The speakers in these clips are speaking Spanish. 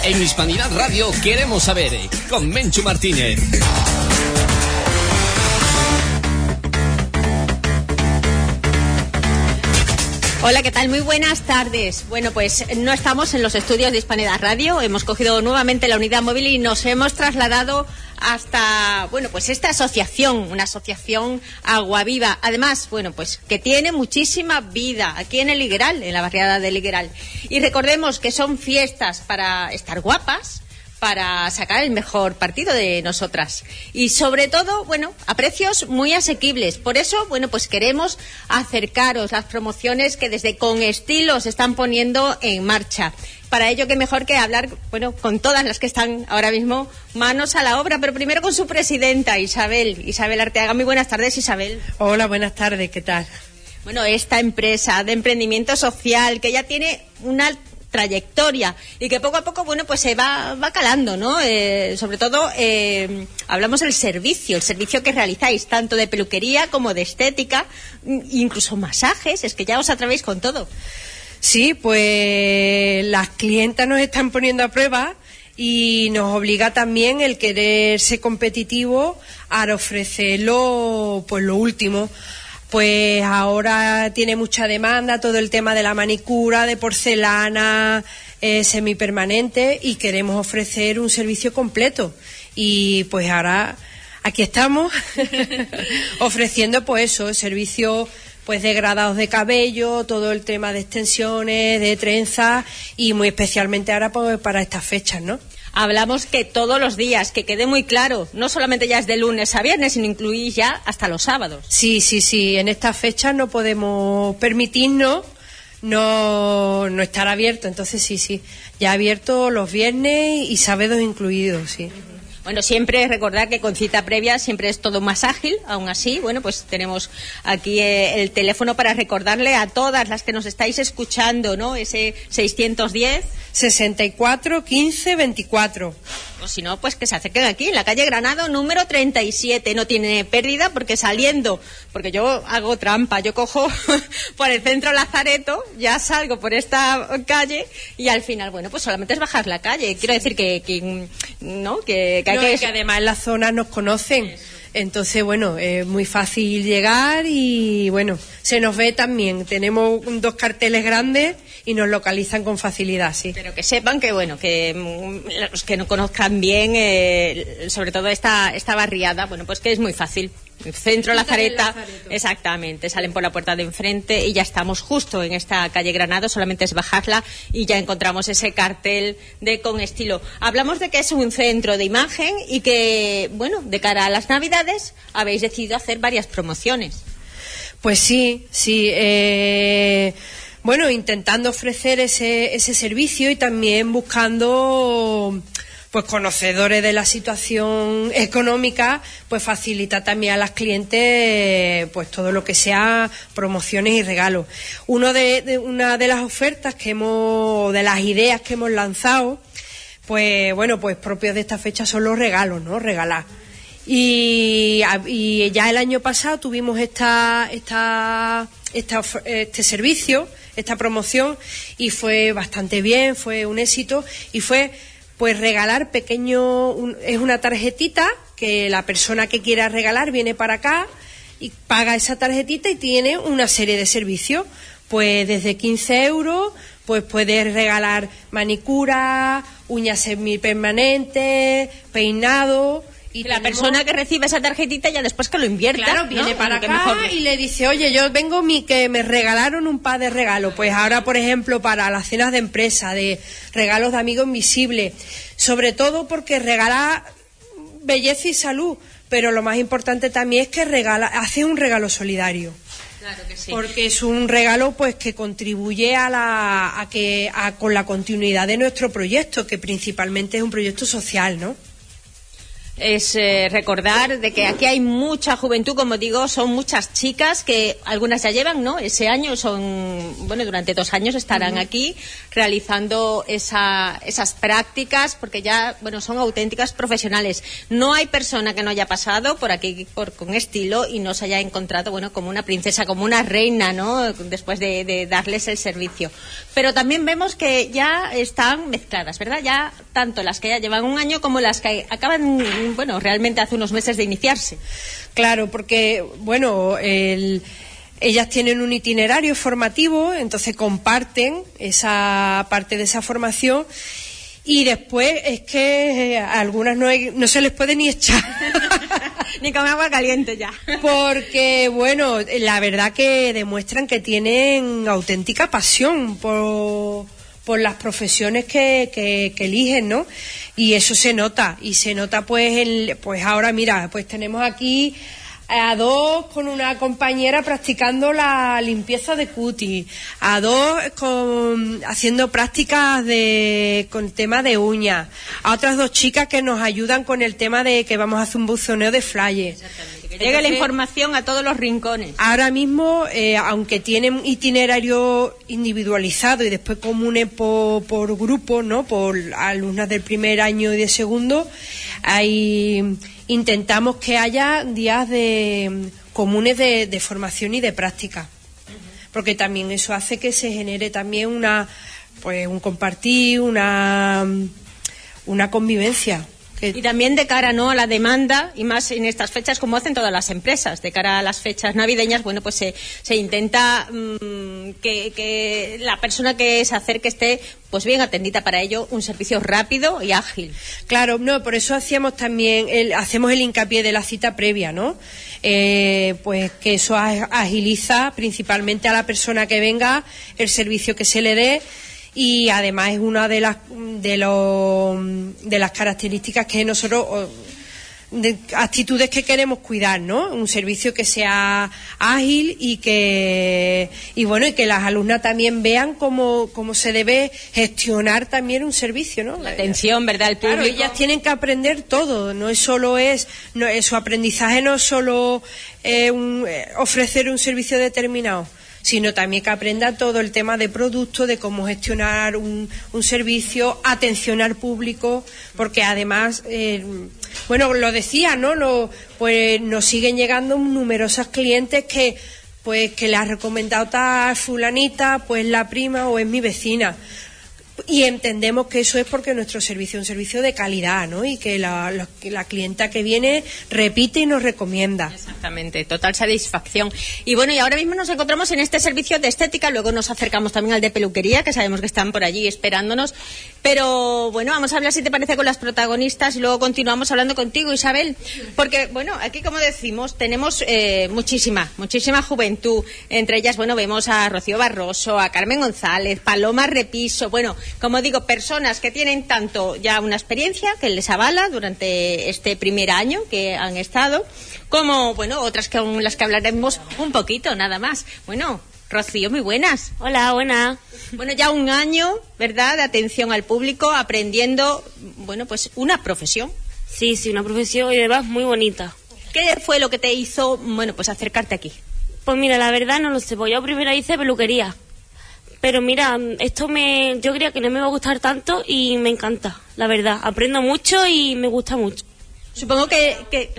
En Hispanidad Radio queremos saber, con Menchu Martínez. Hola, ¿qué tal? Muy buenas tardes. Bueno, pues no estamos en los estudios de Hispanidad Radio, hemos cogido nuevamente la unidad móvil y nos hemos trasladado hasta, bueno, pues esta asociación, una asociación Agua Viva. Además, bueno, pues que tiene muchísima vida aquí en el Higueral, en la barriada del Higueral. Y recordemos que son fiestas para estar guapas, para sacar el mejor partido de nosotras. Y sobre todo, bueno, a precios muy asequibles. Por eso, bueno, pues queremos acercaros las promociones que desde Con Estilo se están poniendo en marcha. Para ello, qué mejor que hablar, bueno, con todas las que están ahora mismo manos a la obra, pero primero con su presidenta, Isabel Arteaga. Muy buenas tardes, Isabel. Hola, buenas tardes, ¿qué tal? Bueno, esta empresa de emprendimiento social que ya tiene una trayectoria y que poco a poco, bueno, pues se va calando, ¿no? Sobre todo, hablamos del servicio que realizáis, tanto de peluquería como de estética, incluso masajes, es que ya os atrevéis con todo. Sí, pues las clientas nos están poniendo a prueba y nos obliga también el querer ser competitivo a ofrecerlo, pues lo último. Pues ahora tiene mucha demanda todo el tema de la manicura, de porcelana, semipermanente, y queremos ofrecer un servicio completo. Y pues ahora aquí estamos ofreciendo pues eso, servicio pues degradados de cabello, todo el tema de extensiones, de trenzas, y muy especialmente ahora pues para estas fechas, ¿no? Hablamos que todos los días, que quede muy claro, no solamente ya es de lunes a viernes, sino incluir ya hasta los sábados. Sí, en estas fechas no podemos permitirnos no estar abierto, entonces sí, ya abierto los viernes y sábados incluidos, sí. Bueno, siempre recordar que con cita previa siempre es todo más ágil. Aún así, bueno, pues tenemos aquí el teléfono para recordarle a todas las que nos estáis escuchando, ¿no? Ese 610 64 15 24. O si no, pues que se acerquen aquí, en la calle Granado, número 37. No tiene pérdida porque porque yo hago trampa, yo cojo por el centro Lazareto, ya salgo por esta calle y al final, bueno, pues solamente es bajar la calle. Quiero decir que además en la zona nos conocen. Eso. Entonces, bueno, es muy fácil llegar y, bueno, se nos ve también. Tenemos 2 carteles grandes y nos localizan con facilidad, sí. Pero que sepan que, bueno, que los que no conozcan bien, sobre todo esta barriada, bueno, pues que es muy fácil. Centro Lazareta, exactamente, salen por la puerta de enfrente y ya estamos justo en esta calle Granado, solamente es bajarla y ya encontramos ese cartel de Con Estilo. Hablamos de que es un centro de imagen y que, bueno, de cara a las Navidades habéis decidido hacer varias promociones. Pues sí, bueno, intentando ofrecer ese servicio y también buscando pues conocedores de la situación económica, pues facilita también a las clientes pues todo lo que sea promociones y regalos. Una de las ofertas de las ideas que hemos lanzado, pues bueno, pues propios de esta fecha son los regalos, ¿no? Regalar. Y ya el año pasado tuvimos este servicio, esta promoción, y fue bastante bien, fue un éxito, y fue pues regalar es una tarjetita que la persona que quiera regalar viene para acá y paga esa tarjetita y tiene una serie de servicios, pues desde 15 euros, pues puedes regalar manicura, uñas semipermanentes, peinado. Y la persona que recibe esa tarjetita ya después que lo invierta, claro, viene para acá y le dice, oye, yo vengo que me regalaron un par de regalos. Pues ahora, por ejemplo, para las cenas de empresa, de regalos de amigo invisible, sobre todo porque regala belleza y salud, pero lo más importante también es que hace un regalo solidario. Claro que sí. Porque es un regalo pues que contribuye con la continuidad de nuestro proyecto, que principalmente es un proyecto social, ¿no? es recordar de que aquí hay mucha juventud, como digo, son muchas chicas que algunas ya llevan, ¿no? Ese año durante 2 años estarán aquí realizando esas prácticas, porque ya, son auténticas profesionales. No hay persona que no haya pasado por aquí con estilo y no se haya encontrado, como una princesa, como una reina, ¿no? Después de darles el servicio. Pero también vemos que ya están mezcladas, ¿verdad? Ya tanto las que ya llevan un año como las que acaban realmente hace unos meses de iniciarse. Claro, porque, ellas tienen un itinerario formativo, entonces comparten esa parte de esa formación y después es que a algunas no se les puede ni echar. Ni con agua caliente ya. Porque, la verdad que demuestran que tienen auténtica pasión por las profesiones que eligen, ¿no? Y eso se nota, pues ahora mira, pues tenemos aquí a 2 con una compañera practicando la limpieza de cutis, a 2 haciendo prácticas con tema de uñas, a otras 2 chicas que nos ayudan con el tema de que vamos a hacer un buzoneo de flyers. Exactamente, que llegue la información a todos los rincones. Ahora mismo, aunque tienen itinerario individualizado y después comunes por grupo, ¿no? Por alumnas del primer año y de segundo, intentamos que haya días comunes de formación y de práctica, porque también eso hace que se genere también un compartir, una convivencia. Y también de cara, ¿no?, a la demanda, y más en estas fechas, como hacen todas las empresas, de cara a las fechas navideñas, pues se intenta que la persona que se acerque esté pues bien atendida para ello, un servicio rápido y ágil. Claro, por eso hacemos el hincapié de la cita previa, ¿no? Pues que eso agiliza principalmente a la persona que venga el servicio que se le dé. Y además es una de las características que nosotros, actitudes que queremos cuidar, ¿no? Un servicio que sea ágil y que las alumnas también vean cómo se debe gestionar también un servicio, ¿no? La atención, ¿verdad?, al público. Claro, ellas tienen que aprender todo, su aprendizaje no es solo ofrecer un servicio determinado, sino también que aprenda todo el tema de producto, de cómo gestionar un servicio, atención al público, porque además, lo decía, ¿no? Pues nos siguen llegando numerosas clientes que le ha recomendado tal fulanita, pues la prima o es mi vecina. Y entendemos que eso es porque nuestro servicio es un servicio de calidad, ¿no? Y que la clienta que viene repite y nos recomienda. Exactamente, total satisfacción. Y y ahora mismo nos encontramos en este servicio de estética, luego nos acercamos también al de peluquería, que sabemos que están por allí esperándonos. Pero vamos a hablar, si te parece, con las protagonistas y luego continuamos hablando contigo, Isabel. Porque, aquí, como decimos, tenemos muchísima juventud. Entre ellas, vemos a Rocío Barroso, a Carmen González, Paloma Repiso, como digo, personas que tienen tanto ya una experiencia que les avala durante este primer año que han estado, como, otras con las que hablaremos un poquito, nada más. Rocío, muy buenas. Hola, buenas. Ya un año, ¿verdad?, de atención al público, aprendiendo, pues una profesión. Sí, una profesión y además muy bonita. ¿Qué fue lo que te hizo, pues acercarte aquí? Pues mira, la verdad no lo sé, pues yo primero hice peluquería. Pero mira, yo creía que no me iba a gustar tanto y me encanta, la verdad. Aprendo mucho y me gusta mucho. Supongo que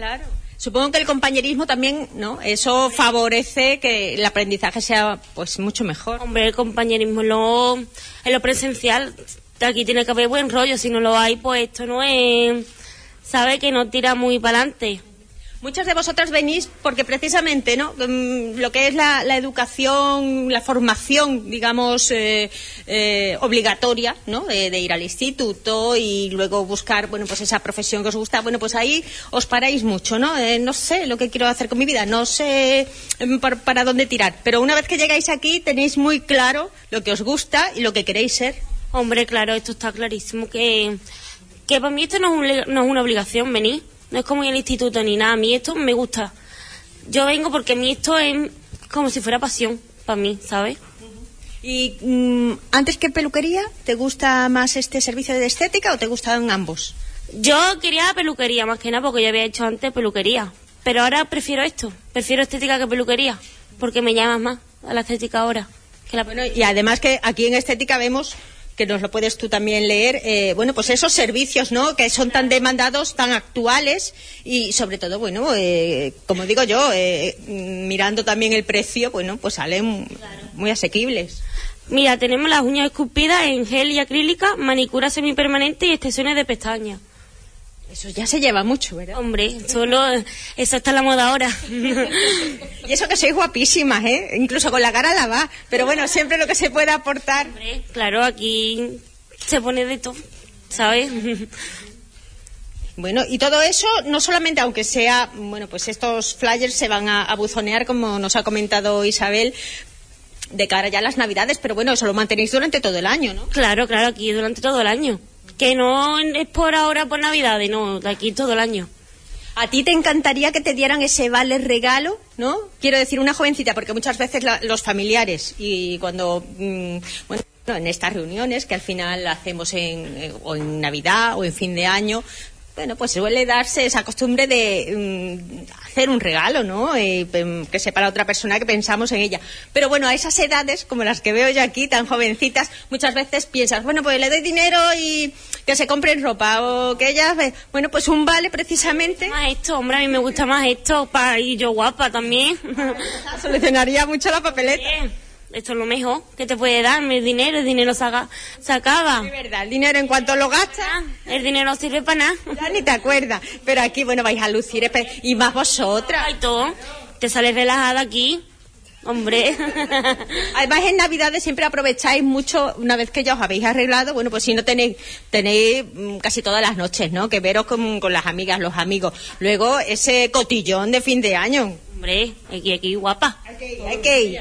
el compañerismo también, ¿no? Eso favorece que el aprendizaje sea pues mucho mejor. Hombre, el compañerismo en lo presencial, aquí tiene que haber buen rollo. Si no lo hay, pues esto no es, sabe que no tira muy para adelante. Muchas de vosotras venís porque precisamente, ¿no?, lo que es la educación, la formación, digamos, obligatoria, ¿no?, de ir al instituto y luego buscar, pues esa profesión que os gusta, pues ahí os paráis mucho, ¿no? No sé lo que quiero hacer con mi vida, no sé para dónde tirar, pero una vez que llegáis aquí tenéis muy claro lo que os gusta y lo que queréis ser. Hombre, claro, esto está clarísimo, que para mí esto no es una obligación venir. No es como ir al instituto ni nada. A mí esto me gusta. Yo vengo porque a mí esto es como si fuera pasión para mí, ¿sabes? Y antes que peluquería, ¿te gusta más este servicio de estética o te gustan ambos? Yo quería peluquería, más que nada, porque yo había hecho antes peluquería. Pero ahora prefiero esto. Prefiero estética que peluquería. Porque me llamas más a la estética ahora. Bueno, y además que aquí en estética vemos, que nos lo puedes tú también leer, bueno, pues esos servicios, ¿no?, que son tan demandados, tan actuales y sobre todo, bueno, como digo yo, mirando también el precio, bueno, pues salen muy asequibles. Mira, tenemos las uñas esculpidas en gel y acrílica, manicura semipermanente y extensiones de pestañas. Eso ya se lleva mucho, ¿verdad? Hombre, eso está en la moda ahora. Y eso que sois guapísimas, ¿eh? Incluso con la cara lavada. Pero bueno, siempre lo que se pueda aportar. Hombre, claro, aquí se pone de todo, ¿sabes? Bueno, y todo eso, no solamente aunque sea, bueno, pues estos flyers se van a buzonear, como nos ha comentado Isabel, de cara ya a las Navidades, pero bueno, eso lo mantenéis durante todo el año, ¿no? Claro, aquí durante todo el año. Que no es por ahora, por Navidades, no, de aquí todo el año. ¿A ti te encantaría que te dieran ese vale regalo, no? Quiero decir, una jovencita, porque muchas veces los familiares, y cuando, bueno, en estas reuniones que al final hacemos o en Navidad o en fin de año, bueno, pues suele darse esa costumbre de hacer un regalo, ¿no? Que sepa la otra persona que pensamos en ella. Pero bueno, a esas edades, como las que veo yo aquí, tan jovencitas, muchas veces piensas, bueno, pues le doy dinero y que se compren ropa, o que ellas, bueno, pues un vale precisamente. Más esto, hombre, a mí me gusta más esto, y yo guapa también. Solucionaría mucho la papeleta. Esto es lo mejor que te puede dar, el dinero se acaba. Es verdad, el dinero en cuanto lo gastas, el dinero no sirve para nada. Ya ni te acuerdas, pero aquí, bueno, vais a lucir, y más vosotras. Ay, todo, te sales relajada aquí, hombre. Además, en Navidades siempre aprovecháis mucho, una vez que ya os habéis arreglado, bueno, pues si no tenéis casi todas las noches, ¿no?, que veros con las amigas, los amigos. Luego, ese cotillón de fin de año. Hombre, aquí guapa. Hay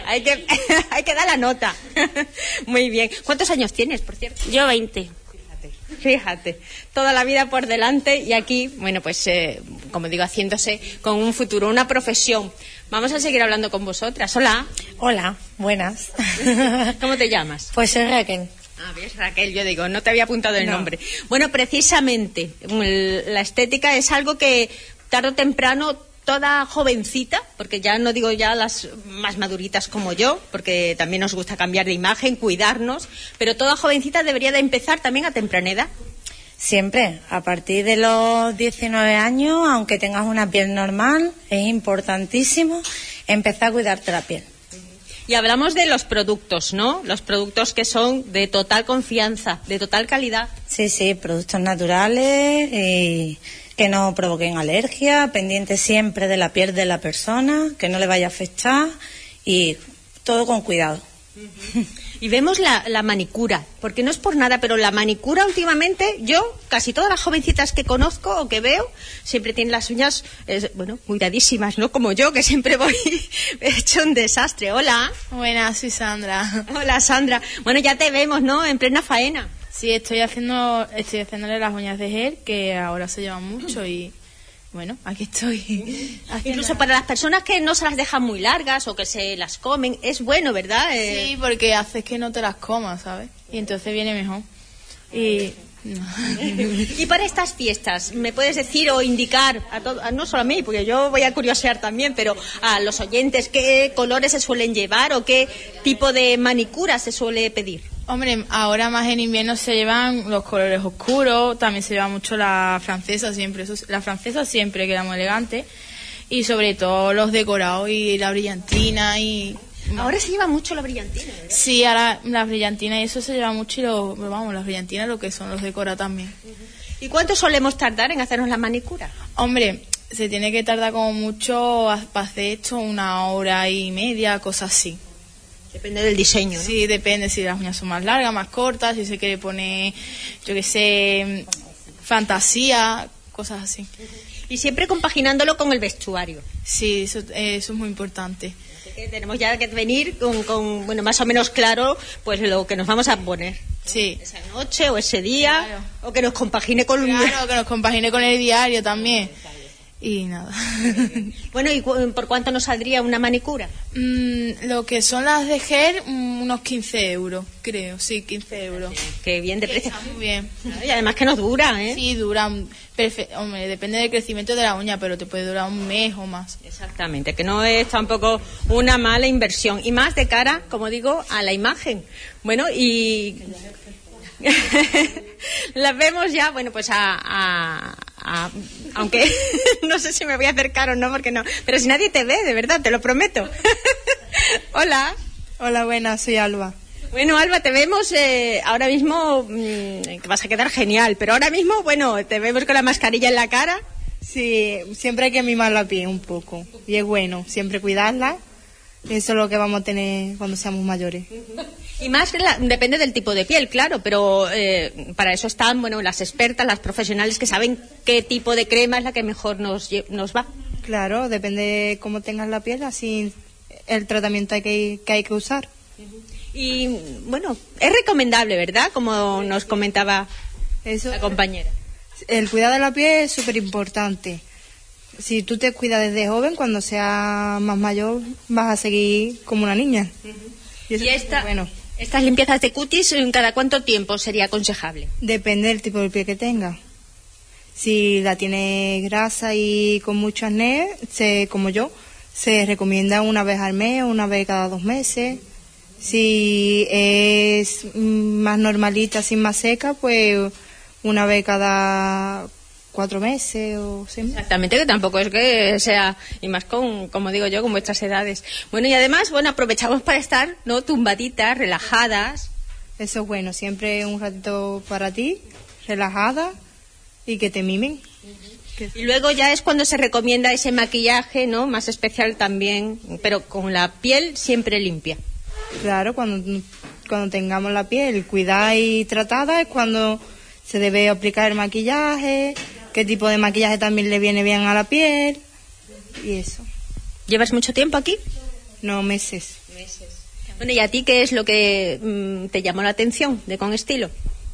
que dar la nota. Muy bien. ¿Cuántos años tienes, por cierto? Yo 20. Fíjate, toda la vida por delante y aquí, bueno, pues, como digo, haciéndose con un futuro, una profesión. Vamos a seguir hablando con vosotras. Hola. Hola, buenas. ¿Cómo te llamas? Pues soy Raquel. Ah, ves, Raquel, yo digo, no te había apuntado el nombre. Bueno, precisamente, la estética es algo que tarde o temprano toda jovencita, porque ya no digo ya las más maduritas como yo, porque también nos gusta cambiar de imagen, cuidarnos, pero toda jovencita debería de empezar también a temprana edad. Siempre, a partir de los 19 años, aunque tengas una piel normal, es importantísimo empezar a cuidarte la piel. Y hablamos de los productos, ¿no? Los productos que son de total confianza, de total calidad. Sí, productos naturales y que no provoquen alergia, pendiente siempre de la piel de la persona, que no le vaya a afectar y todo con cuidado. Y vemos la manicura, porque no es por nada, pero la manicura últimamente, yo, casi todas las jovencitas que conozco o que veo, siempre tienen las uñas, bueno, cuidadísimas, ¿no? Como yo, que siempre voy hecho un desastre. Hola. Buenas, soy Sandra. Hola, Sandra. Bueno, ya te vemos, ¿no? En plena faena. Sí, estoy haciéndole las uñas de gel, que ahora se llevan mucho y bueno, aquí estoy. Incluso para las personas que no se las dejan muy largas o que se las comen, es bueno, ¿verdad? Sí, porque haces que no te las comas, ¿sabes? Y entonces viene mejor. Y no. Y para estas fiestas, ¿me puedes decir o indicar, no solo a mí, porque yo voy a curiosear también, pero a los oyentes, qué colores se suelen llevar o qué tipo de manicura se suele pedir? Hombre, ahora más en invierno se llevan los colores oscuros, también se lleva mucho la francesa siempre, que era muy elegante, y sobre todo los decorados y la brillantina y... Ahora se lleva mucho la brillantina, ¿verdad? Sí, ahora la brillantina y eso se lleva mucho y las brillantinas lo que son los decorados también. ¿Y cuánto solemos tardar en hacernos la manicura? Hombre, se tiene que tardar como mucho para hacer esto 1 hora y media, cosas así. Depende del diseño, ¿no? Sí, depende si las uñas son más largas, más cortas, si se quiere poner, yo qué sé, fantasía, cosas así. Y siempre compaginándolo con el vestuario. Sí, eso es muy importante. Así que tenemos ya que venir con bueno, más o menos claro, pues lo que nos vamos a poner. Sí. Esa noche o ese día, claro. O que nos compagine con... Claro, que nos compagine con el diario también. y nada. Bueno, ¿y por cuánto nos saldría una manicura? Lo que son las de gel, unos 15 euros, creo. Sí, 15 euros. Qué bien de precio. Está muy bien. Y además que nos dura, ¿eh? Sí, dura. Hombre, depende del crecimiento de la uña, pero te puede durar un mes o más. Exactamente, que no es tampoco una mala inversión. Y más de cara, como digo, a la imagen. Bueno, y las vemos ya, bueno, pues aunque no sé si me voy a acercar o no, porque no, pero si nadie te ve, de verdad, te lo prometo. Hola. Hola, buenas, soy Alba. Bueno, Alba, te vemos ahora mismo, que vas a quedar genial, pero ahora mismo, bueno, te vemos con la mascarilla en la cara. Sí, siempre hay que mimar la piel un poco, y es bueno, siempre cuidarla, eso es lo que vamos a tener cuando seamos mayores. Y más depende del tipo de piel, claro, pero para eso están, bueno, las expertas, las profesionales que saben qué tipo de crema es la que mejor nos va. Claro, depende de cómo tengas la piel, así el tratamiento que hay que usar. Y bueno, es recomendable, ¿verdad? Como nos comentaba la compañera. El cuidado de la piel es súper importante. Si tú te cuidas desde joven, cuando seas más mayor vas a seguir como una niña. Y estas limpiezas de cutis, ¿cada cuánto tiempo sería aconsejable? Depende del tipo de piel que tengas. Si la tienes grasa y con mucho acné, como yo, se recomienda una vez al mes o una vez cada 2 meses. Si es más normalita, sin más seca, pues una vez cada 4 meses o 6 meses. Exactamente, que tampoco es que sea, y más como digo yo, con vuestras edades. Bueno, y además, bueno, aprovechamos para estar, ¿no?, tumbaditas, relajadas. Eso es bueno, siempre un ratito para ti, relajada y que te mimen. Y luego ya es cuando se recomienda ese maquillaje, ¿no?, más especial también, pero con la piel siempre limpia. Claro, cuando tengamos la piel cuidada y tratada es cuando se debe aplicar el maquillaje, qué tipo de maquillaje también le viene bien a la piel y eso. ¿Llevas mucho tiempo aquí? No, meses. Bueno, ¿y a ti qué es lo que te llamó la atención de Con Estilo?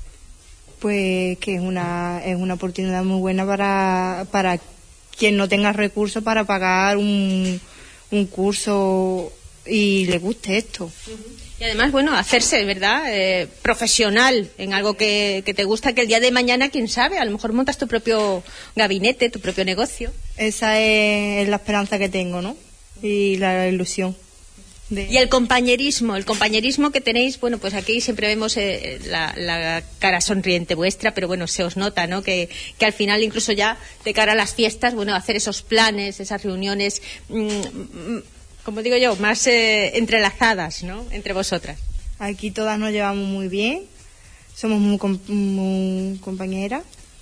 Pues que es una oportunidad muy buena para quien no tenga recursos para pagar un curso y le guste esto. Y además, bueno, hacerse, ¿verdad?, profesional en algo que te gusta, que el día de mañana, quién sabe, a lo mejor montas tu propio gabinete, tu propio negocio. Esa es la esperanza que tengo, ¿no? Y la ilusión. Y el compañerismo que tenéis, bueno, pues aquí siempre vemos la cara sonriente vuestra, pero bueno, se os nota, ¿no?, que al final, incluso ya de cara a las fiestas, bueno, hacer esos planes, esas reuniones, como digo yo, más entrelazadas, ¿no?, entre vosotras. Aquí todas nos llevamos muy bien, somos muy compañeras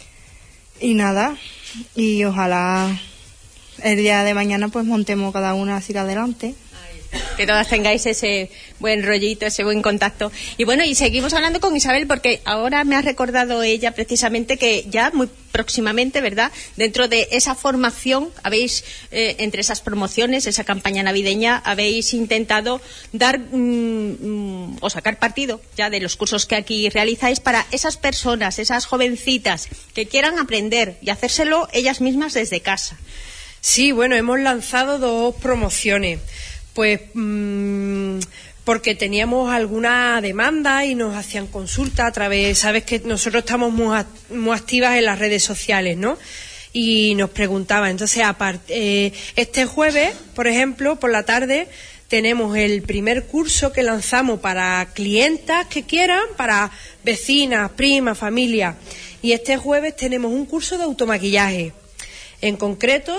y nada, y ojalá el día de mañana pues montemos cada una hacia adelante. Que todas tengáis ese buen rollito, ese buen contacto. Y bueno, y seguimos hablando con Isabel, porque ahora me ha recordado ella precisamente que ya muy próximamente, ¿verdad?, dentro de esa formación habéis, entre esas promociones, esa campaña navideña, habéis intentado dar o sacar partido ya de los cursos que aquí realizáis para esas personas, esas jovencitas que quieran aprender y hacérselo ellas mismas desde casa. Sí, bueno, hemos lanzado 2 promociones. Pues porque teníamos alguna demanda y nos hacían consulta a través, sabes que nosotros estamos muy activas en las redes sociales, ¿no? Y nos preguntaban, entonces este jueves, por ejemplo, por la tarde tenemos el primer curso que lanzamos para clientas que quieran, para vecinas, primas, familia, y este jueves tenemos un curso de automaquillaje. En concreto,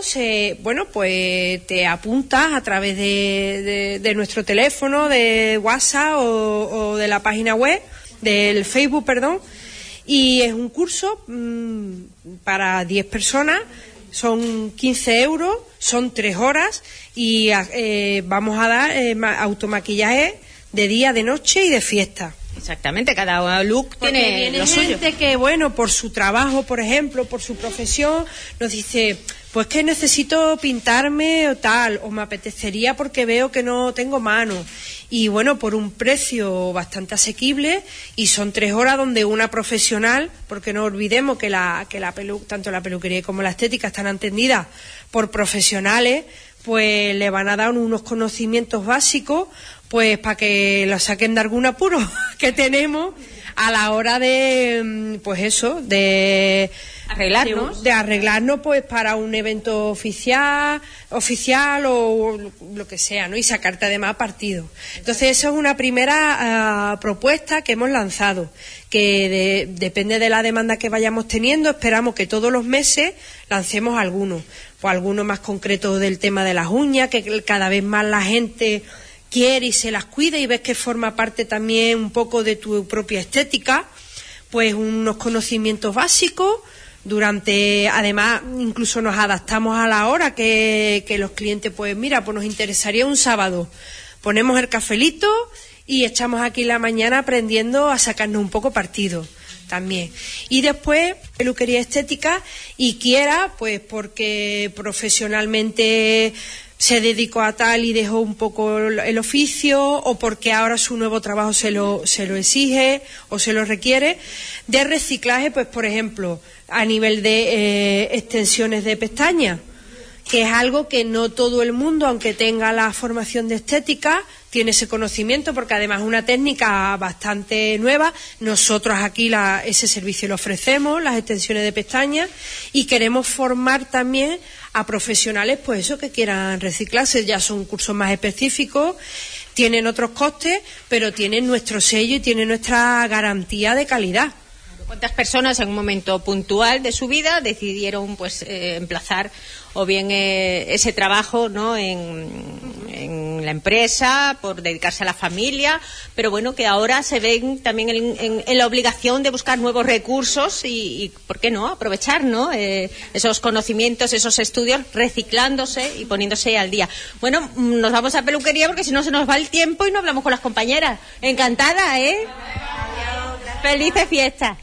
pues te apuntas a través de nuestro teléfono, de WhatsApp o de la página web, del Facebook, perdón, y es un curso para 10 personas, son 15 euros, son 3 horas y vamos a dar automaquillaje de día, de noche y de fiesta. Exactamente, cada look Porque tiene viene lo suyo. gente que, bueno, por su trabajo, por ejemplo, por su profesión, nos dice, pues que necesito pintarme o tal, o me apetecería porque veo que no tengo mano. Y bueno, por un precio bastante asequible, y son 3 horas donde una profesional, porque no olvidemos que tanto la peluquería como la estética están atendidas por profesionales, pues le van a dar unos conocimientos básicos, pues para que lo saquen de algún apuro que tenemos a la hora de, pues eso, de arreglarnos pues para un evento oficial o lo que sea, ¿no? Y sacarte además partido. Entonces eso es una primera propuesta que hemos lanzado, que depende de la demanda que vayamos teniendo, esperamos que todos los meses lancemos algunos, pues algunos más concretos del tema de las uñas, que cada vez más la gente quiere y se las cuida y ves que forma parte también un poco de tu propia estética, pues unos conocimientos básicos. Además, incluso nos adaptamos a la hora que los clientes, pues mira, pues nos interesaría un sábado. Ponemos el cafelito y echamos aquí la mañana aprendiendo a sacarnos un poco partido también. Y después, peluquería estética, y quiera, pues porque profesionalmente se dedicó a tal y dejó un poco el oficio, o porque ahora su nuevo trabajo se lo exige o se lo requiere, de reciclaje, pues por ejemplo, a nivel de extensiones de pestañas, que es algo que no todo el mundo, aunque tenga la formación de estética, tiene ese conocimiento, porque además es una técnica bastante nueva. Nosotros aquí ese servicio lo ofrecemos, las extensiones de pestañas, y queremos formar también a profesionales, pues eso, que quieran reciclarse. Ya son cursos más específicos, tienen otros costes, pero tienen nuestro sello y tienen nuestra garantía de calidad. ¿Cuántas personas en un momento puntual de su vida decidieron pues emplazar o bien ese trabajo, ¿no?, en la empresa, por dedicarse a la familia, pero bueno, que ahora se ven también en la obligación de buscar nuevos recursos y ¿por qué no?, aprovechar, ¿no?, esos conocimientos, esos estudios, reciclándose y poniéndose al día. Bueno, nos vamos a peluquería porque si no se nos va el tiempo y no hablamos con las compañeras. Encantada, ¿eh? Felices fiestas.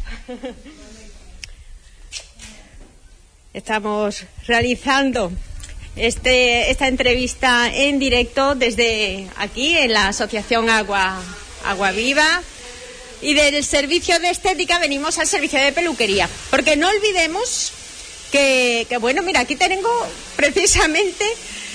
Estamos realizando esta entrevista en directo desde aquí en la Asociación Agua Viva, y del servicio de estética venimos al servicio de peluquería, porque no olvidemos que bueno, mira, aquí tengo precisamente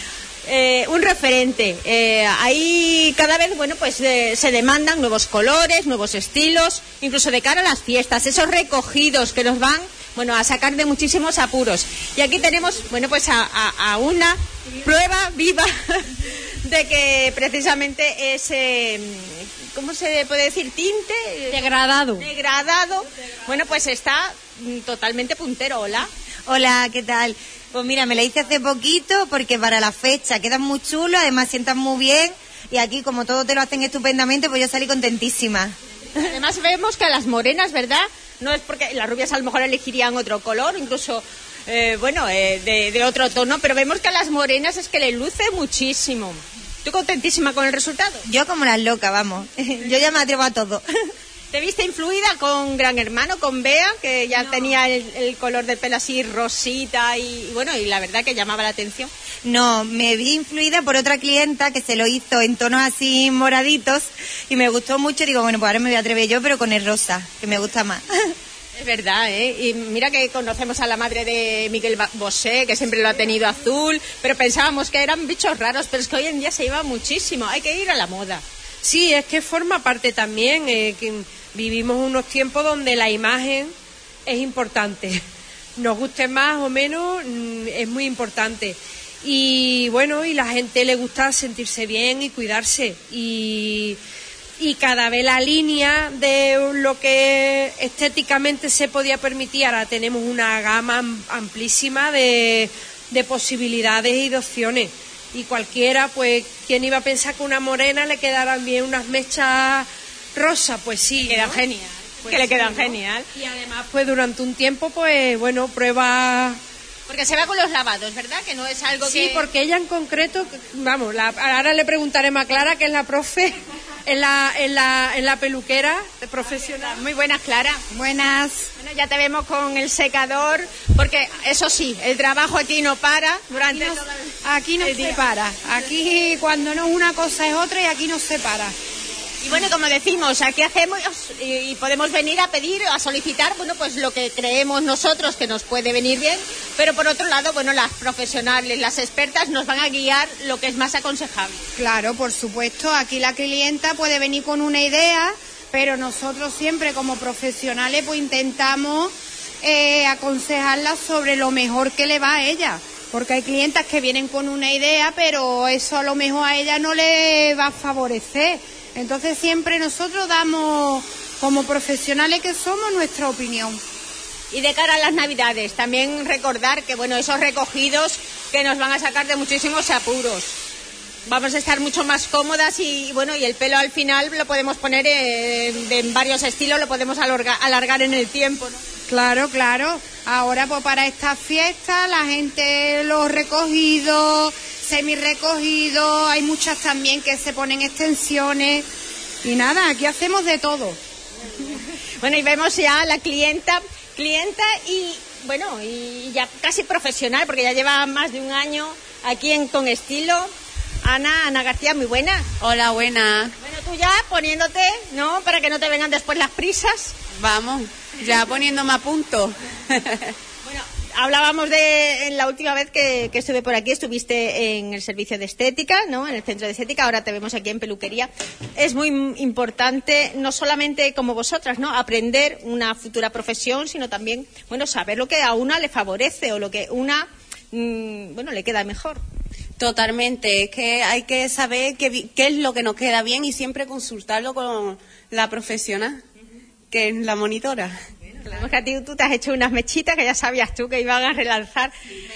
un referente. Ahí cada vez, bueno, pues se demandan nuevos colores, nuevos estilos, incluso de cara a las fiestas, esos recogidos que nos van, bueno, a sacar de muchísimos apuros. Y aquí tenemos, bueno, pues a una prueba viva de que precisamente ese, ¿cómo se puede decir? Tinte degradado. Bueno, pues está totalmente puntero. Hola, ¿qué tal? Pues mira, me la hice hace poquito porque para la fecha quedan muy chulo, además sientan muy bien, y aquí como todo te lo hacen estupendamente, pues yo salí contentísima. Además vemos que a las morenas, ¿verdad? No es porque las rubias a lo mejor elegirían otro color, incluso, de otro tono, pero vemos que a las morenas es que les luce muchísimo. ¿Tú contentísima con el resultado? Yo como las locas, vamos. Yo ya me atrevo a todo. ¿Te viste influida con Gran Hermano, con Bea, que ya tenía el color del pelo así rosita y bueno, y la verdad que llamaba la atención? No, me vi influida por otra clienta que se lo hizo en tonos así moraditos y me gustó mucho. Digo, bueno, pues ahora me voy a atrever yo, pero con el rosa, que me gusta más. Es verdad, ¿eh? Y mira que conocemos a la madre de Miguel Bosé, que siempre lo ha tenido azul, pero pensábamos que eran bichos raros, pero es que hoy en día se lleva muchísimo, hay que ir a la moda. Sí, es que forma parte también, que vivimos unos tiempos donde la imagen es importante. Nos guste más o menos, es muy importante. Y bueno, y la gente le gusta sentirse bien y cuidarse. Y cada vez la línea de lo que estéticamente se podía permitir, ahora tenemos una gama amplísima de posibilidades y de opciones. Y cualquiera, pues, ¿quién iba a pensar que a una morena le quedaran bien unas mechas rosas? Pues sí, le quedan genial. Pues que le quedan genial. Y además, pues durante un tiempo, pues bueno, prueba. Porque se va con los lavados, ¿verdad? Que no es algo que... Sí, porque ella en concreto, vamos, ahora le preguntaremos a Clara, que es la profe, en la peluquera profesional. Muy buenas, Clara. Buenas. Bueno, ya te vemos con el secador, porque eso sí, el trabajo aquí no para durante Aquí no se para. Aquí cuando no es una cosa es otra y aquí no se para. Y bueno, como decimos, aquí hacemos y podemos venir a pedir, a solicitar, bueno, pues lo que creemos nosotros que nos puede venir bien, pero por otro lado, bueno, las profesionales, las expertas nos van a guiar lo que es más aconsejable. Claro, por supuesto, aquí la clienta puede venir con una idea, pero nosotros siempre como profesionales pues intentamos aconsejarla sobre lo mejor que le va a ella. Porque hay clientas que vienen con una idea, pero eso a lo mejor a ella no le va a favorecer. Entonces siempre nosotros damos, como profesionales que somos, nuestra opinión. Y de cara a las Navidades, también recordar que, bueno, esos recogidos que nos van a sacar de muchísimos apuros. Vamos a estar mucho más cómodas y, bueno, y el pelo al final lo podemos poner en varios estilos, lo podemos alargar en el tiempo, ¿no? Claro, claro. Ahora, pues para estas fiestas, la gente, los recogidos, semi-recogidos, hay muchas también que se ponen extensiones. Y nada, aquí hacemos de todo. Bueno, y vemos ya a la clienta y, bueno, y ya casi profesional, porque ya lleva más de un año aquí Con Estilo. Ana García, muy buena. Hola, buena. Bueno, tú ya poniéndote, ¿no? Para que no te vengan después las prisas. Vamos, ya poniéndome a punto. Bueno, hablábamos en la última vez que estuve por aquí, estuviste en el servicio de estética, ¿no? En el centro de estética, ahora te vemos aquí en peluquería. Es muy importante, no solamente como vosotras, ¿no? Aprender una futura profesión, sino también, bueno, saber lo que a una le favorece o lo que una, bueno, le queda mejor. Totalmente, es que hay que saber qué es lo que nos queda bien y siempre consultarlo con la profesional, que es la monitora. Claro. Que a ti tú te has hecho unas mechitas que ya sabías tú que iban a realzar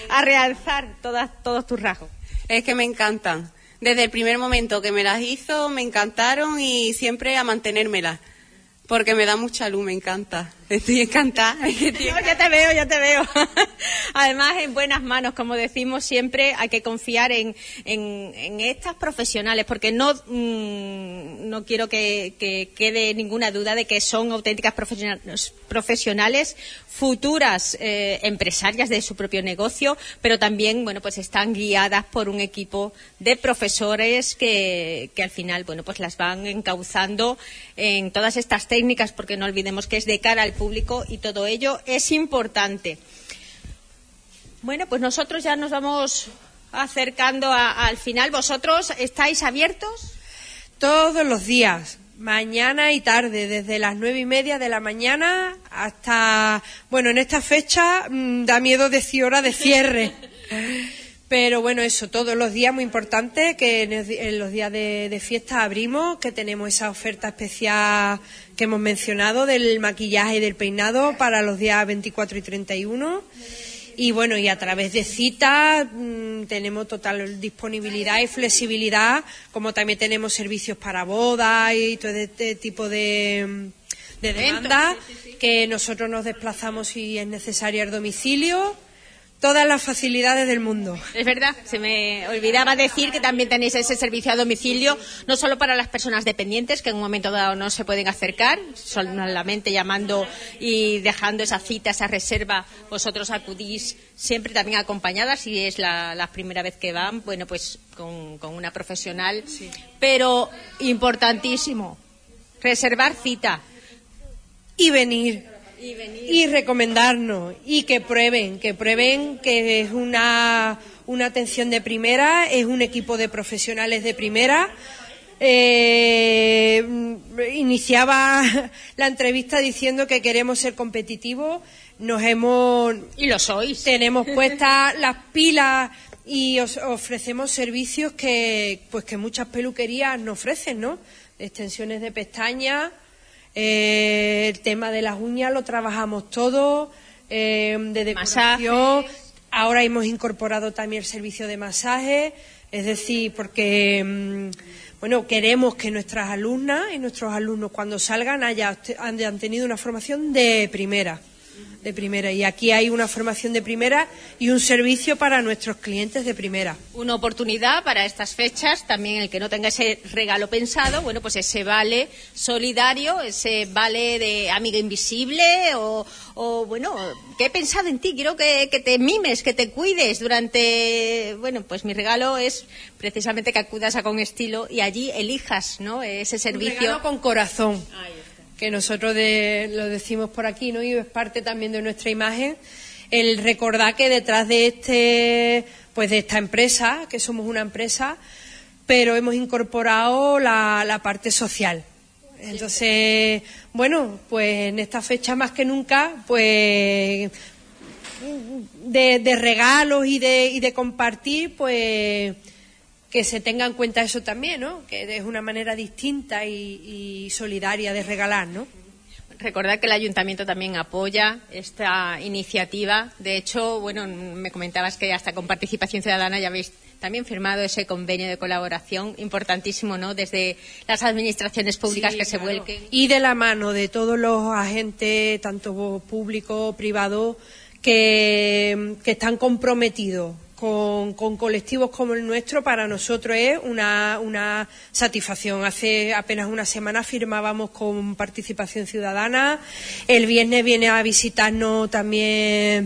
todos tus rasgos. Es que me encantan. Desde el primer momento que me las hizo, me encantaron y siempre a mantenérmelas. Porque me da mucha luz, me encanta. Estoy encantada. No, ya te veo. Además, en buenas manos, como decimos siempre, hay que confiar en estas profesionales, porque no quiero que quede ninguna duda de que son auténticas profesionales, futuras empresarias de su propio negocio, pero también, bueno, pues están guiadas por un equipo de profesores que al final, bueno, pues las van encauzando en todas estas técnicas, porque no olvidemos que es de cara al público y todo ello es importante. Bueno, pues nosotros ya nos vamos acercando al final. ¿Vosotros estáis abiertos? Todos los días, mañana y tarde, desde las 9:30 de la mañana hasta, bueno, en esta fecha da miedo decir hora de cierre. Pero bueno, eso, todos los días, muy importante, que en los días de fiesta abrimos, que tenemos esa oferta especial que hemos mencionado del maquillaje y del peinado para los días 24 y 31. Y bueno, y a través de citas tenemos total disponibilidad y flexibilidad, como también tenemos servicios para bodas y todo este tipo de demandas, que nosotros nos desplazamos si es necesario al domicilio. Todas las facilidades del mundo. Es verdad, se me olvidaba decir que también tenéis ese servicio a domicilio, no solo para las personas dependientes que en un momento dado no se pueden acercar, solamente llamando y dejando esa cita, esa reserva, vosotros acudís siempre también acompañadas, si es la primera vez que van, bueno, pues con una profesional. Sí. Pero importantísimo, reservar cita. Y venir. Y recomendarnos y que prueben que es una atención de primera, es un equipo de profesionales de primera. Iniciaba la entrevista diciendo que queremos ser competitivos, y lo sois. Tenemos puestas las pilas y os ofrecemos servicios que muchas peluquerías no ofrecen, ¿no? Extensiones de pestañas. El tema de las uñas lo trabajamos todo, de decoración. Masajes. Ahora hemos incorporado también el servicio de masaje, es decir, porque bueno, queremos que nuestras alumnas y nuestros alumnos cuando salgan hayan tenido una formación de primera. de primera. Y aquí hay una formación de primera y un servicio para nuestros clientes de primera. Una oportunidad para estas fechas, también el que no tenga ese regalo pensado, bueno, pues ese vale solidario, ese vale de amiga invisible o bueno, que he pensado en ti, quiero que te mimes, que te cuides durante, bueno, pues mi regalo es precisamente que acudas a Con Estilo y allí elijas, ¿no?, ese servicio. Un regalo con corazón. Que nosotros lo decimos por aquí, ¿no? Y es parte también de nuestra imagen, el recordar que detrás de de esta empresa, que somos una empresa, pero hemos incorporado la parte social. Entonces, bueno, pues en esta fecha más que nunca, pues de regalos y de compartir, pues que se tenga en cuenta eso también, ¿no? Que es una manera distinta y solidaria de regalar, ¿no? Recordad que el Ayuntamiento también apoya esta iniciativa. De hecho, bueno, me comentabas que hasta con Participación Ciudadana ya habéis también firmado ese convenio de colaboración importantísimo, ¿no?, desde las administraciones públicas, sí, que claro, se vuelquen. Y de la mano de todos los agentes, tanto públicos, privados, que están comprometidos con colectivos como el nuestro, para nosotros es una satisfacción. Hace apenas una semana firmábamos con Participación Ciudadana. El viernes viene a visitarnos también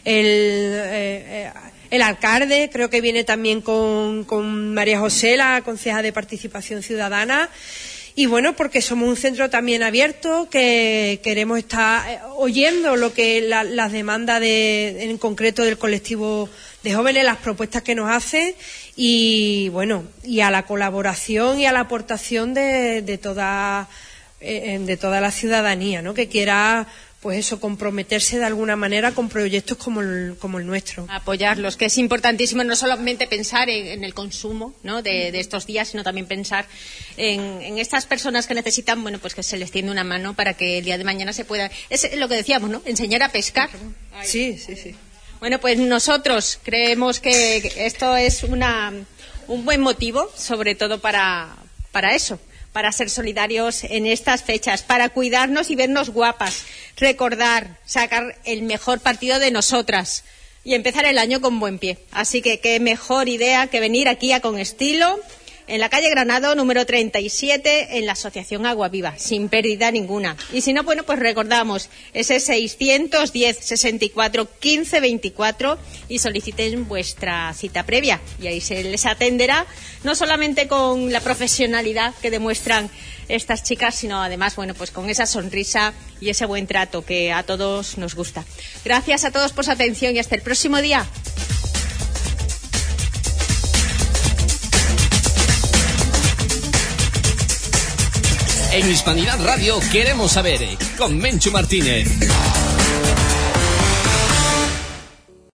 el alcalde, creo que viene también con María José, la concejala de Participación Ciudadana. Y bueno, porque somos un centro también abierto, que queremos estar oyendo lo que las demandas en concreto del colectivo de jóvenes, las propuestas que nos hacen, y bueno, y a la colaboración y a la aportación de toda la ciudadanía, ¿no?, que quiera, pues eso, comprometerse de alguna manera con proyectos como el nuestro. Apoyarlos, que es importantísimo no solamente pensar en el consumo, ¿no?, de estos días, sino también pensar en estas personas que necesitan, bueno, pues que se les tiende una mano para que el día de mañana se pueda, es lo que decíamos, ¿no?, enseñar a pescar. Sí. Bueno, pues nosotros creemos que esto es un buen motivo, sobre todo para eso, para ser solidarios en estas fechas, para cuidarnos y vernos guapas, recordar, sacar el mejor partido de nosotras y empezar el año con buen pie. Así que qué mejor idea que venir aquí a Con Estilo, en la calle Granado, número 37, en la Asociación Agua Viva, sin pérdida ninguna. Y si no, bueno, pues recordamos ese 610 64 15 24 y soliciten vuestra cita previa. Y ahí se les atenderá, no solamente con la profesionalidad que demuestran estas chicas, sino además, bueno, pues con esa sonrisa y ese buen trato que a todos nos gusta. Gracias a todos por su atención y hasta el próximo día. En Hispanidad Radio queremos saber, con Menchu Martínez.